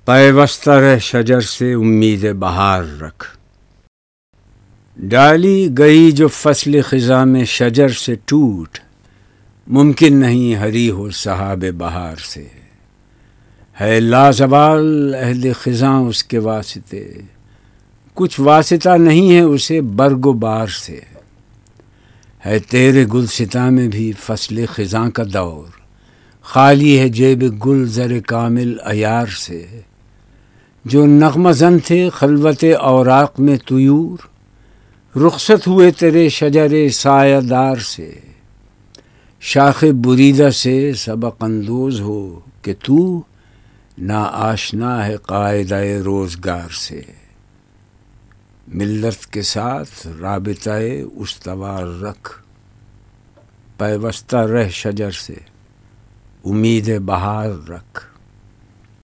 पैवस्ता रह शजर से उम्मीद बहार रख। डाली गई जो फसल खिज़ा में शजर से टूट, मुमकिन नहीं हरी हो सहाब बहार से। है लाजवाल अहले खिज़ा उसके वास्ते, कुछ वास्ता नहीं है उसे बर्गो बार से। है तेरे गुलसिता में भी फसल खिज़ा का दौर, खाली है जेब गुल ज़र कामिल अयार से। जो नग़्मज़न थे खलवत औराक़ में तुयूर, रुख़सत हुए तेरे शजर सायादार से। शाख़ बुरीदा से सबक अंदोज़ हो कि तू ना आशना है क़ाइदाए रोज़गार से। मिल्लत के साथ राबिताए उस्तवार रख, पैवस्ता रह शजर से उम्मीद बहार रख।